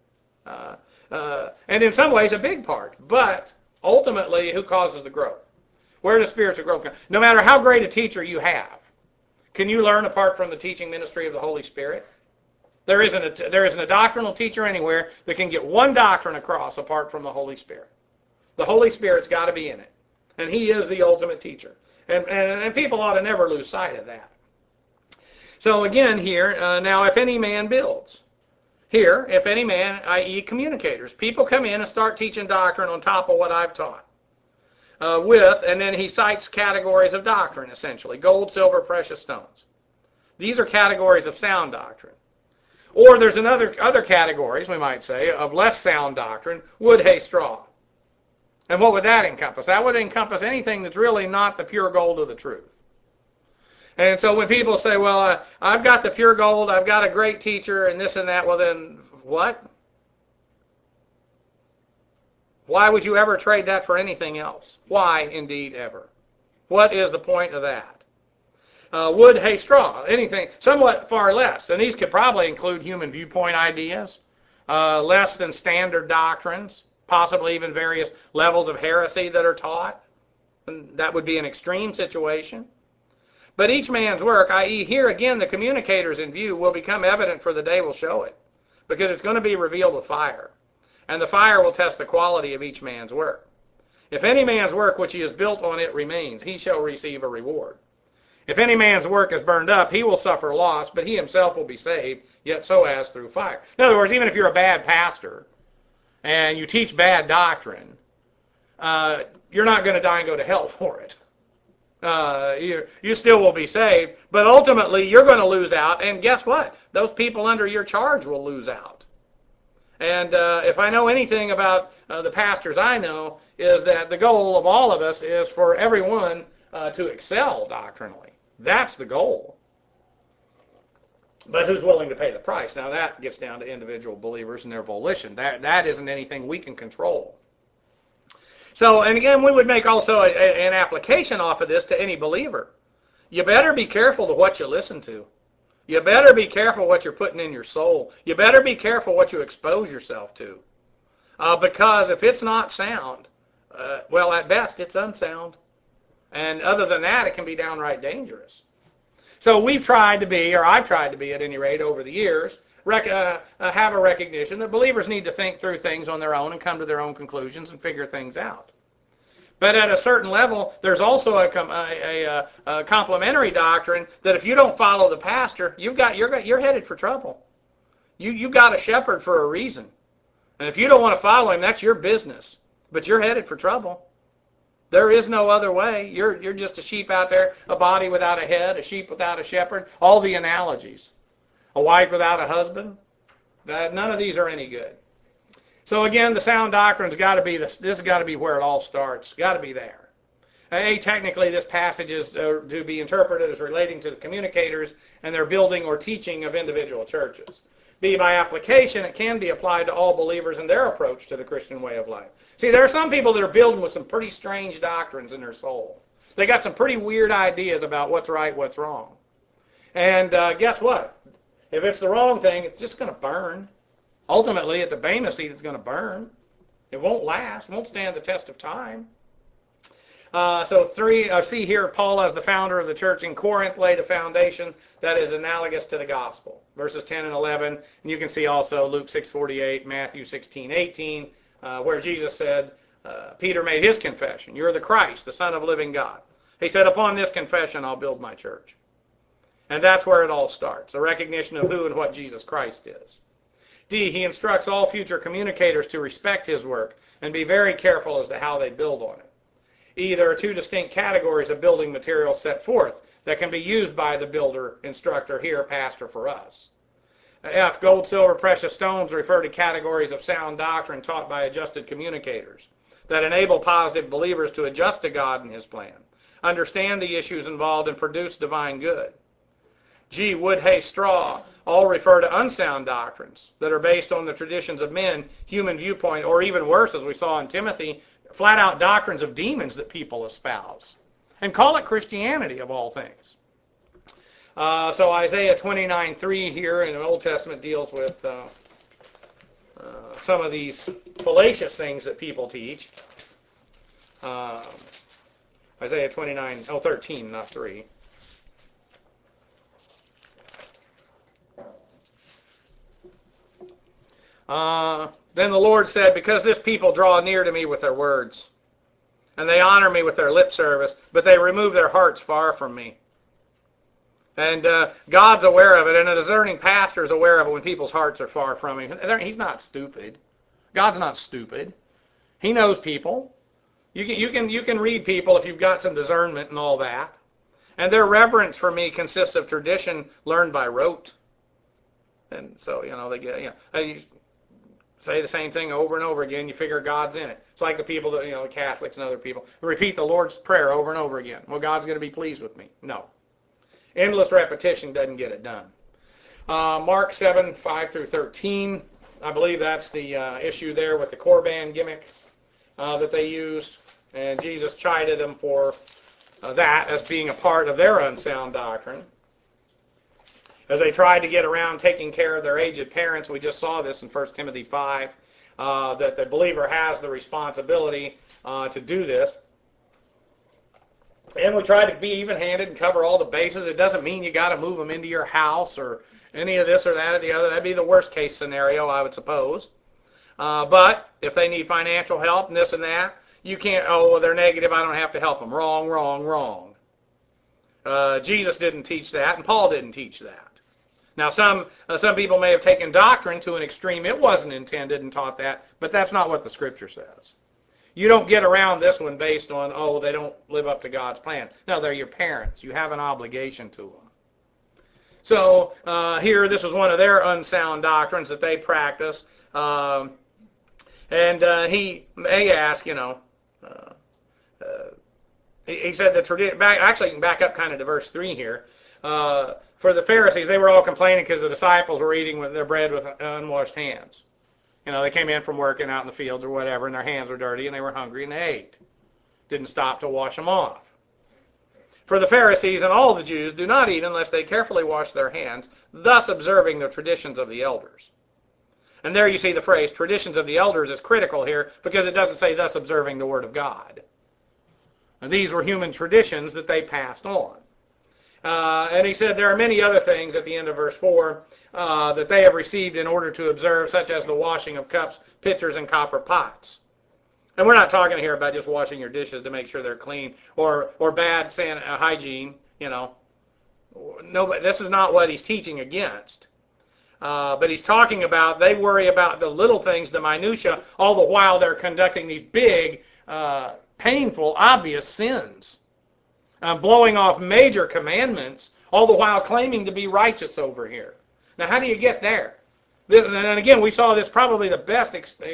And in some ways a big part. But ultimately, who causes the growth? Where does spiritual growth come? No matter how great a teacher you have, can you learn apart from the teaching ministry of the Holy Spirit? There isn't a doctrinal teacher anywhere that can get one doctrine across apart from the Holy Spirit. The Holy Spirit's got to be in it. And He is the ultimate teacher. And people ought to never lose sight of that. So again here, now if any man builds. Here, if any man, i.e. communicators. People come in and start teaching doctrine on top of what I've taught. And then he cites categories of doctrine, essentially. Gold, silver, precious stones. These are categories of sound doctrine. Or there's other categories, we might say, of less sound doctrine, wood, hay, straw. And what would that encompass? That would encompass anything that's really not the pure gold of the truth. And so when people say, well, I've got the pure gold, I've got a great teacher, and this and that, well then, what? Why would you ever trade that for anything else? Why, indeed, ever? What is the point of that? Wood, hay, straw, anything, somewhat far less. And these could probably include human viewpoint ideas, less than standard doctrines, possibly even various levels of heresy that are taught. And that would be an extreme situation. But each man's work, i.e. here again the communicators in view, will become evident, for the day will show it. Because it's going to be revealed with fire. And the fire will test the quality of each man's work. If any man's work which he has built on it remains, he shall receive a reward. If any man's work is burned up, he will suffer loss, but he himself will be saved, yet so as through fire. In other words, even if you're a bad pastor and you teach bad doctrine, you're not going to die and go to hell for it. You still will be saved, but ultimately you're going to lose out, and guess what? Those people under your charge will lose out. And if I know anything about the pastors I know, is that the goal of all of us is for everyone to excel doctrinally. That's the goal. But who's willing to pay the price? Now that gets down to individual believers and their volition. That isn't anything we can control. So, and again, we would make also an application off of this to any believer. You better be careful to what you listen to. You better be careful what you're putting in your soul. You better be careful what you expose yourself to. Because if it's not sound, well, at best, it's unsound. And other than that, it can be downright dangerous. So we've tried to be, or I've tried to be at any rate over the years, have a recognition that believers need to think through things on their own and come to their own conclusions and figure things out. But at a certain level, there's also a complementary doctrine that if you don't follow the pastor, you're headed for trouble. You got a shepherd for a reason. And if you don't want to follow him, that's your business. But you're headed for trouble. There is no other way. You're just a sheep out there, a body without a head, a sheep without a shepherd. All the analogies. A wife without a husband. None of these are any good. So again, the sound doctrine's got to be this has got to be where it all starts. It's got to be there. Technically, this passage is to be interpreted as relating to the communicators and their building or teaching of individual churches. B, by application, it can be applied to all believers in their approach to the Christian way of life. See, there are some people that are building with some pretty strange doctrines in their soul. They got some pretty weird ideas about what's right, what's wrong. And guess what? If it's the wrong thing, it's just going to burn. Ultimately, at the Bema seat, it's going to burn. It won't last. It won't stand the test of time. See here, Paul, as the founder of the church in Corinth, laid a foundation that is analogous to the gospel. Verses 10 and 11, and you can see also Luke 6:48, Matthew 16:18, where Jesus said, Peter made his confession, "You're the Christ, the Son of the living God." He said, "Upon this confession I'll build my church." And that's where it all starts, a recognition of who and what Jesus Christ is. D, he instructs all future communicators to respect his work and be very careful as to how they build on it. E, there are two distinct categories of building materials set forth that can be used by the builder, instructor, here, pastor, for us. F, gold, silver, precious stones refer to categories of sound doctrine taught by adjusted communicators that enable positive believers to adjust to God and his plan, understand the issues involved, and produce divine good. G, wood, hay, straw, all refer to unsound doctrines that are based on the traditions of men, human viewpoint, or even worse, as we saw in Timothy, flat-out doctrines of demons that people espouse. And call it Christianity, of all things. So Isaiah 29:3 here in the Old Testament deals with some of these fallacious things that people teach. Isaiah 13, not 3. Then the Lord said, because this people draw near to me with their words, and they honor me with their lip service, but they remove their hearts far from me. And God's aware of it, and a discerning pastor is aware of it when people's hearts are far from him. He's not stupid. God's not stupid. He knows people. You can read people if you've got some discernment and all that. And their reverence for me consists of tradition learned by rote. And so, they get, you say the same thing over and over again, you figure God's in it. It's like the people that, the Catholics and other people, repeat the Lord's Prayer over and over again. Well, God's going to be pleased with me. No. Endless repetition doesn't get it done. Mark 7:5-13. I believe that's the issue there with the Korban gimmick that they used. And Jesus chided them for that as being a part of their unsound doctrine. As they tried to get around taking care of their aged parents, we just saw this in 1 Timothy 5, that the believer has the responsibility to do this. And we try to be even-handed and cover all the bases. It doesn't mean you got to move them into your house or any of this or that or the other. That'd be the worst-case scenario, I would suppose. But if they need financial help and this and that, you can't, they're negative, I don't have to help them. Wrong, wrong, wrong. Jesus didn't teach that, and Paul didn't teach that. Now, some people may have taken doctrine to an extreme. It wasn't intended and taught that, but that's not what the Scripture says. You don't get around this one based on, they don't live up to God's plan. No, they're your parents. You have an obligation to them. So here, this was one of their unsound doctrines that they practice. And he asked, he said the tradition. Actually, you can back up kind of to verse 3 here. For the Pharisees, they were all complaining because the disciples were eating their bread with unwashed hands. They came in from working out in the fields or whatever, and their hands were dirty, and they were hungry, and they ate. Didn't stop to wash them off. For the Pharisees and all the Jews do not eat unless they carefully wash their hands, thus observing the traditions of the elders. And there you see the phrase, traditions of the elders, is critical here, because it doesn't say thus observing the Word of God. And these were human traditions that they passed on. And he said there are many other things at the end of verse 4 that they have received in order to observe, such as the washing of cups, pitchers, and copper pots. And we're not talking here about just washing your dishes to make sure they're clean or bad hygiene. No, this is not what he's teaching against. But he's talking about they worry about the little things, the minutia, all the while they're conducting these big, painful, obvious sins. Blowing off major commandments, all the while claiming to be righteous over here. Now, how do you get there? And again, we saw this probably the best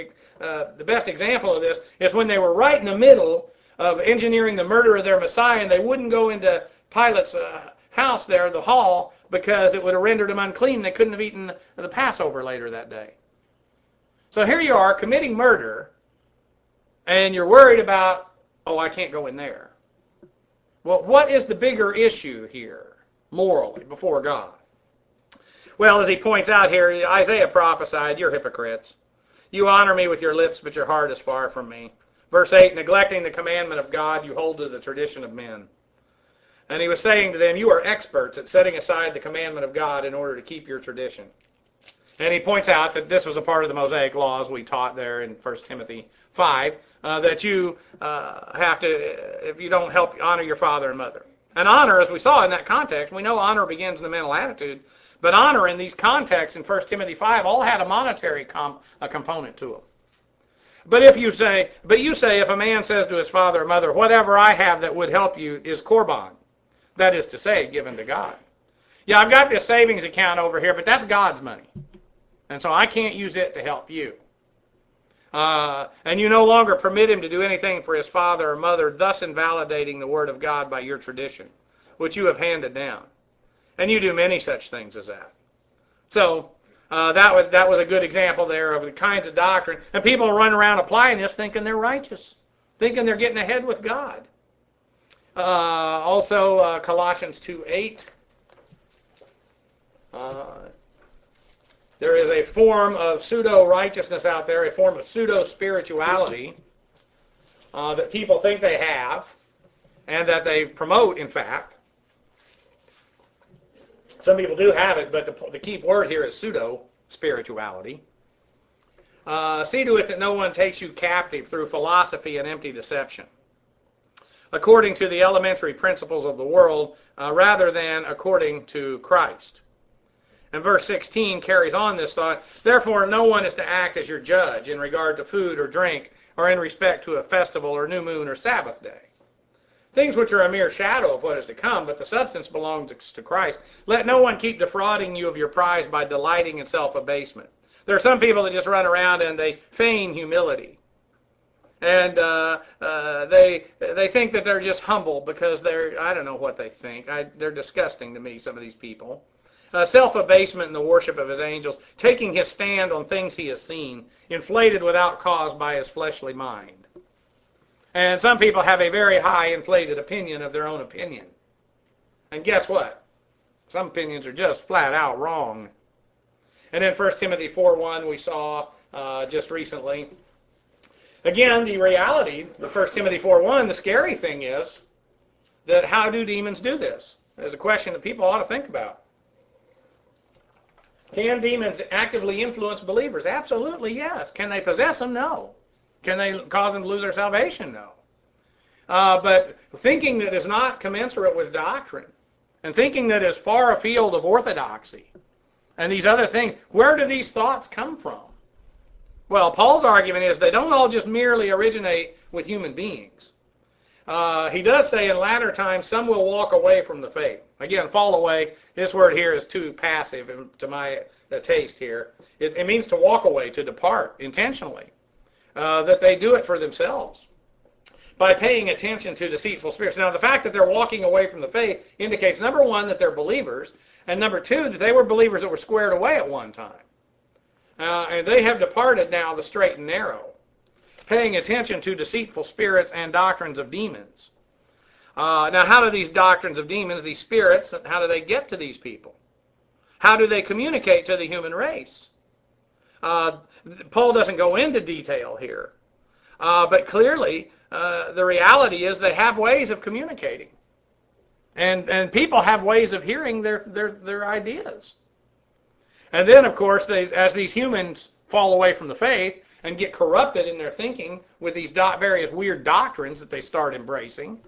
example of this is when they were right in the middle of engineering the murder of their Messiah, and they wouldn't go into Pilate's house there, the hall, because it would have rendered them unclean. They couldn't have eaten the Passover later that day. So here you are committing murder, and you're worried about, I can't go in there. Well, what is the bigger issue here, morally, before God? Well, as he points out here, Isaiah prophesied, you're hypocrites. You honor me with your lips, but your heart is far from me. Verse 8, neglecting the commandment of God, you hold to the tradition of men. And he was saying to them, you are experts at setting aside the commandment of God in order to keep your tradition. And he points out that this was a part of the Mosaic law, as we taught there in 1 Timothy 5, that you have to, if you don't honor your father and mother. And honor, as we saw in that context, we know honor begins in the mental attitude, but honor in these contexts in 1 Timothy 5 all had a monetary component to them. But you say, if a man says to his father or mother, whatever I have that would help you is korban, that is to say, given to God. Yeah, I've got this savings account over here, but that's God's money. And so I can't use it to help you. And you no longer permit him to do anything for his father or mother, thus invalidating the word of God by your tradition, which you have handed down. And you do many such things as that. So that was a good example there of the kinds of doctrine. And people run around applying this thinking they're righteous, thinking they're getting ahead with God. Also, Colossians 2:8. There is a form of pseudo-righteousness out there, a form of pseudo-spirituality that people think they have and that they promote, in fact. Some people do have it, but the key word here is pseudo-spirituality. See to it that no one takes you captive through philosophy and empty deception, according to the elementary principles of the world, rather than according to Christ. And verse 16 carries on this thought. Therefore, no one is to act as your judge in regard to food or drink, or in respect to a festival or new moon or Sabbath day. Things which are a mere shadow of what is to come, but the substance belongs to Christ. Let no one keep defrauding you of your prize by delighting in self-abasement. There are some people that just run around and they feign humility. And they think that they're just humble because I don't know what they think. They're disgusting to me, some of these people. Self-abasement in the worship of his angels, taking his stand on things he has seen, inflated without cause by his fleshly mind. And some people have a very high inflated opinion of their own opinion. And guess what? Some opinions are just flat out wrong. And in 1 Timothy 4:1 we saw just recently, again, the reality, the 1 Timothy 4:1, the scary thing is that how do demons do this? There's a question that people ought to think about. Can demons actively influence believers? Absolutely, yes. Can they possess them? No. Can they cause them to lose their salvation? No. But thinking that is not commensurate with doctrine, and thinking that is far afield of orthodoxy, and these other things, where do these thoughts come from? Well, Paul's argument is they don't all just merely originate with human beings. He does say in latter times some will walk away from the faith. Again, fall away, this word here is too passive to my taste here. It means to walk away, to depart intentionally. That they do it for themselves by paying attention to deceitful spirits. Now, the fact that they're walking away from the faith indicates, number one, that they're believers, and number two, that they were believers that were squared away at one time. And they have departed now the straight and narrow, paying attention to deceitful spirits and doctrines of demons. Now, how do these doctrines of demons, these spirits, how do they get to these people? How do they communicate to the human race? Paul doesn't go into detail here, but clearly the reality is they have ways of communicating, and people have ways of hearing their ideas. And then, of course, as these humans fall away from the faith and get corrupted in their thinking with these various weird doctrines that they start embracing,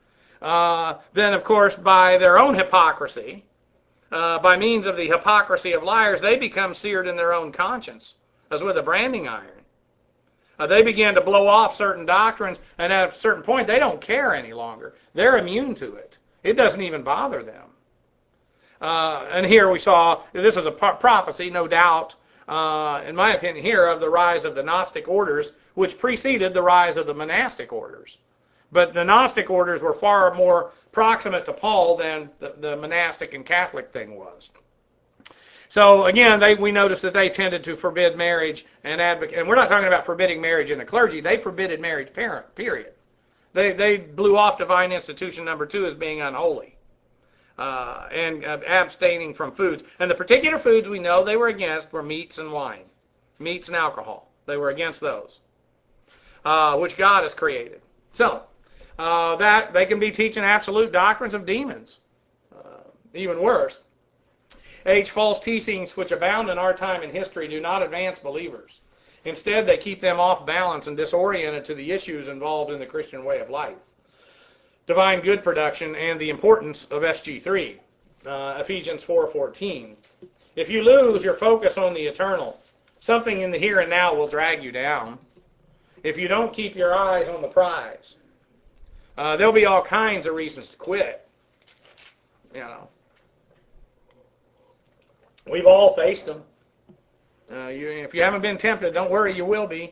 then, of course, by their own hypocrisy, by means of the hypocrisy of liars, they become seared in their own conscience, as with a branding iron. They begin to blow off certain doctrines, and at a certain point, they don't care any longer. They're immune to it. It doesn't even bother them. And here we saw, this is a prophecy, no doubt, in my opinion here, of the rise of the Gnostic orders, which preceded the rise of the monastic orders. But the Gnostic orders were far more proximate to Paul than the monastic and Catholic thing was. So again, we notice that they tended to forbid marriage and advocate. And we're not talking about forbidding marriage in the clergy. They forbid marriage, period. They blew off divine institution number 2 as being unholy. And abstaining from foods. And the particular foods we know they were against were meats and wine. Meats and alcohol. They were against those, which God has created. So, that they can be teaching absolute doctrines of demons. Even worse. False teachings which abound in our time and history do not advance believers. Instead, they keep them off balance and disoriented to the issues involved in the Christian way of life. divine good production and the importance of SG3. Ephesians 4:14. If you lose your focus on the eternal, something in the here and now will drag you down. If you don't keep your eyes on the prize, there'll be all kinds of reasons to quit. You know, we've all faced them. If you haven't been tempted, don't worry, you will be.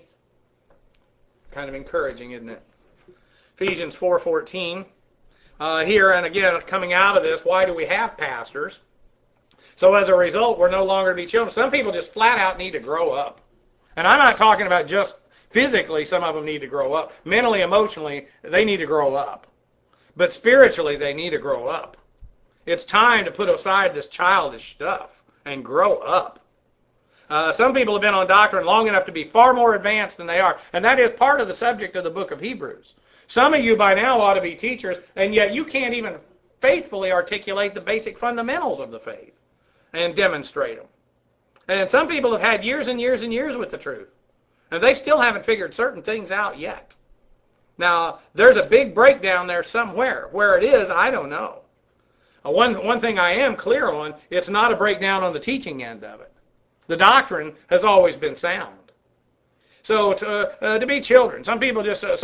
Kind of encouraging, isn't it? Ephesians 4:14. Here, and again, coming out of this, why do we have pastors? So as a result, we're no longer to be children. Some people just flat out need to grow up. And I'm not talking about just physically, some of them need to grow up. Mentally, emotionally, they need to grow up. But spiritually, they need to grow up. It's time to put aside this childish stuff and grow up. Some people have been on doctrine long enough to be far more advanced than they are, and that is part of the subject of the book of Hebrews. Some of you by now ought to be teachers, and yet you can't even faithfully articulate the basic fundamentals of the faith and demonstrate them. And some people have had years and years and years with the truth, and they still haven't figured certain things out yet. Now, there's a big breakdown there somewhere. Where it is, I don't know. One thing I am clear on, it's not a breakdown on the teaching end of it. The doctrine has always been sound. So to be children, some people,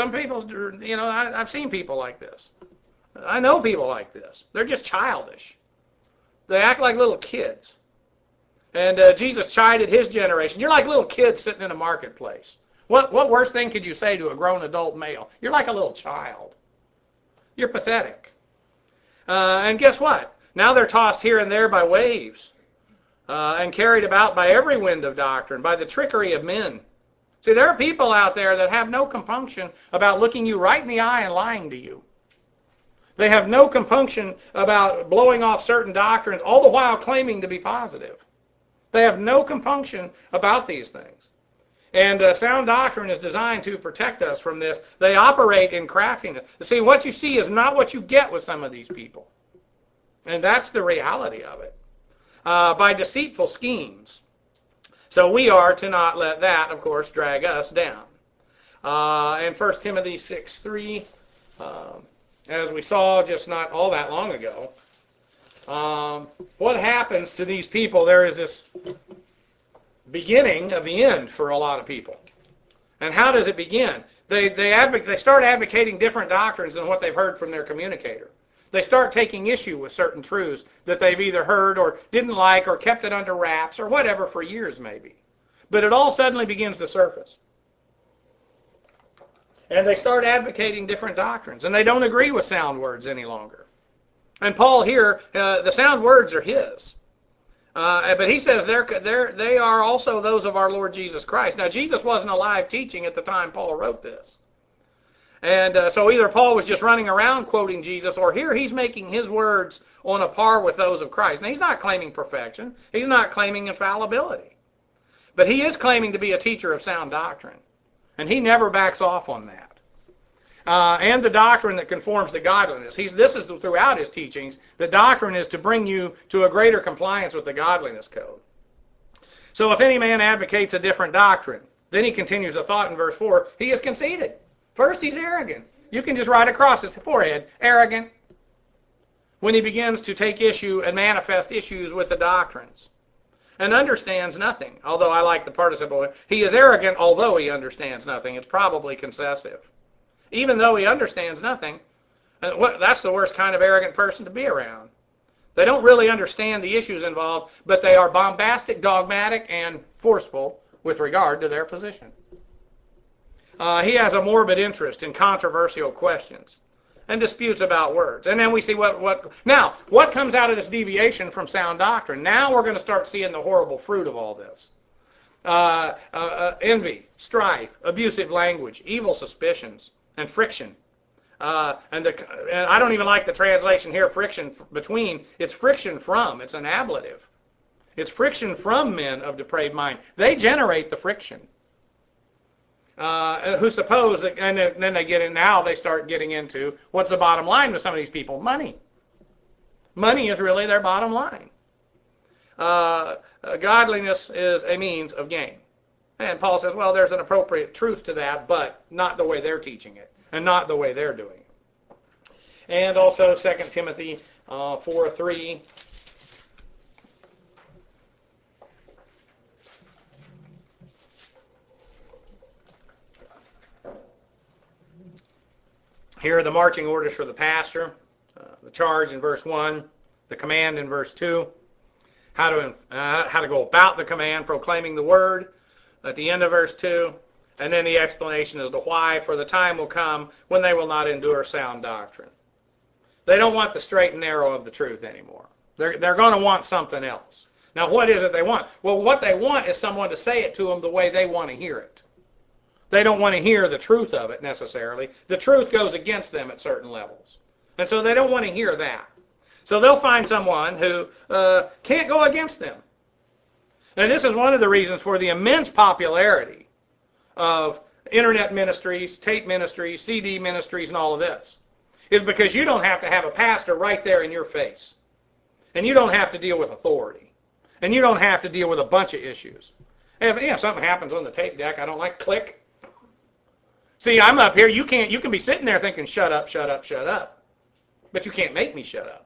I've seen people like this. I know people like this. They're just childish. They act like little kids. And Jesus chided his generation. You're like little kids sitting in a marketplace. What worse thing could you say to a grown adult male? You're like a little child. You're pathetic. And guess what? Now they're tossed here and there by waves and carried about by every wind of doctrine, by the trickery of men. See, there are people out there that have no compunction about looking you right in the eye and lying to you. They have no compunction about blowing off certain doctrines, all the while claiming to be positive. They have no compunction about these things. And sound doctrine is designed to protect us from this. They operate in craftiness. See, what you see is not what you get with some of these people. And that's the reality of it. By deceitful schemes. So we are to not let that, of course, drag us down. And 1 Timothy 6:3, as we saw just not all that long ago, what happens to these people? There is this beginning of the end for a lot of people. And how does it begin? They start advocating different doctrines than what they've heard from their communicator. They start taking issue with certain truths that they've either heard or didn't like or kept it under wraps or whatever for years maybe. But it all suddenly begins to surface. And they start advocating different doctrines, and they don't agree with sound words any longer. And Paul here, the sound words are his. But he says they are also those of our Lord Jesus Christ. Now, Jesus wasn't alive teaching at the time Paul wrote this. And so either Paul was just running around quoting Jesus, or here he's making his words on a par with those of Christ. Now, he's not claiming perfection. He's not claiming infallibility. But he is claiming to be a teacher of sound doctrine. And he never backs off on that. And the doctrine that conforms to godliness. This is throughout his teachings. The doctrine is to bring you to a greater compliance with the godliness code. So if any man advocates a different doctrine, then he continues the thought in verse 4, he is conceited. First, he's arrogant. You can just write across his forehead, arrogant, when he begins to take issue and manifest issues with the doctrines. And understands nothing, although I like the participle. He is arrogant, although he understands nothing. It's probably concessive. Even though he understands nothing, that's the worst kind of arrogant person to be around. They don't really understand the issues involved, but they are bombastic, dogmatic, and forceful with regard to their position. He has a morbid interest in controversial questions and disputes about words. And then we see what comes out of this deviation from sound doctrine. Now we're going to start seeing the horrible fruit of all this. Envy, strife, abusive language, evil suspicions, and friction. And I don't even like the translation here, friction between. It's friction from. It's an ablative. It's friction from men of depraved mind. They generate the friction. Who suppose that, and then they start getting into what's the bottom line with some of these people? Money. Money is really their bottom line. Godliness is a means of gain. And Paul says, well, there's an appropriate truth to that, but not the way they're teaching it, and not the way they're doing it. and also 2 Timothy 4:3. Here are the marching orders for the pastor. The charge in verse 1, the command in verse 2, how to go about the command, proclaiming the word at the end of verse 2, and then the explanation as to why, for the time will come when they will not endure sound doctrine. They don't want the straight and narrow of the truth anymore. They're going to want something else. Now, what is it they want? Well, what they want is someone to say it to them the way they want to hear it. They don't want to hear the truth of it necessarily. The truth goes against them at certain levels. And so they don't want to hear that. So they'll find someone who can't go against them. And this is one of the reasons for the immense popularity of internet ministries, tape ministries, CD ministries, and all of this, is because you don't have to have a pastor right there in your face. And you don't have to deal with authority. And you don't have to deal with a bunch of issues. If something happens on the tape deck I don't like, click. See, I'm up here. You can be sitting there thinking, shut up, shut up, shut up. But you can't make me shut up.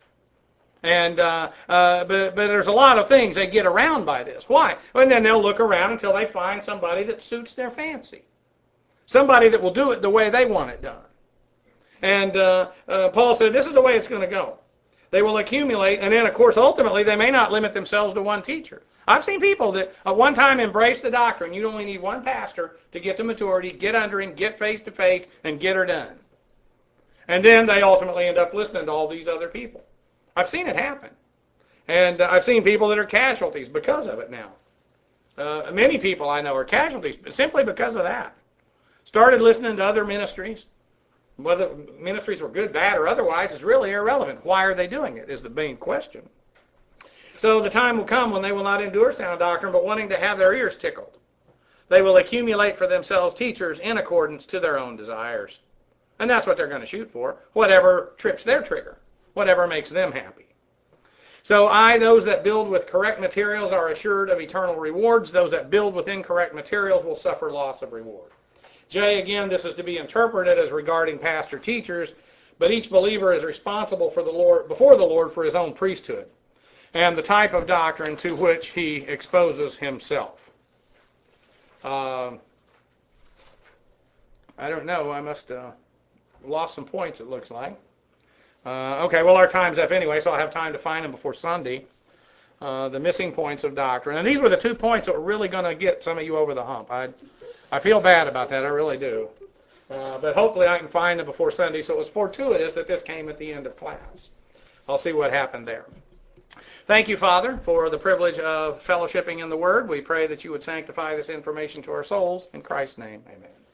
And but there's a lot of things they get around by this. Why? And then they'll look around until they find somebody that suits their fancy. Somebody that will do it the way they want it done. And Paul said this is the way it's going to go. They will accumulate, and then, of course, ultimately, they may not limit themselves to one teacher. I've seen people that at one time embrace the doctrine. You only need one pastor to get to maturity, get under him, get face to face, and get her done. And then they ultimately end up listening to all these other people. I've seen it happen. And I've seen people that are casualties because of it now. Many people I know are casualties simply because of that. Started listening to other ministries. Whether ministries were good, bad, or otherwise is really irrelevant. Why are they doing it is the main question. So the time will come when they will not endure sound doctrine, but wanting to have their ears tickled. They will accumulate for themselves teachers in accordance to their own desires. And that's what they're going to shoot for, whatever trips their trigger, whatever makes them happy. So those that build with correct materials are assured of eternal rewards. Those that build with incorrect materials will suffer loss of reward. J, again, this is to be interpreted as regarding pastor teachers, but each believer is responsible for the Lord, before the Lord, for his own priesthood and the type of doctrine to which he exposes himself. I don't know. I must have lost some points, it looks like. Okay, well, our time's up anyway, so I'll have time to find them before Sunday. The missing points of doctrine. And these were the 2 points that were really going to get some of you over the hump. I feel bad about that. I really do. But hopefully I can find them before Sunday. So it was fortuitous that this came at the end of class. I'll see what happened there. Thank you, Father, for the privilege of fellowshipping in the Word. We pray that you would sanctify this information to our souls. In Christ's name, amen.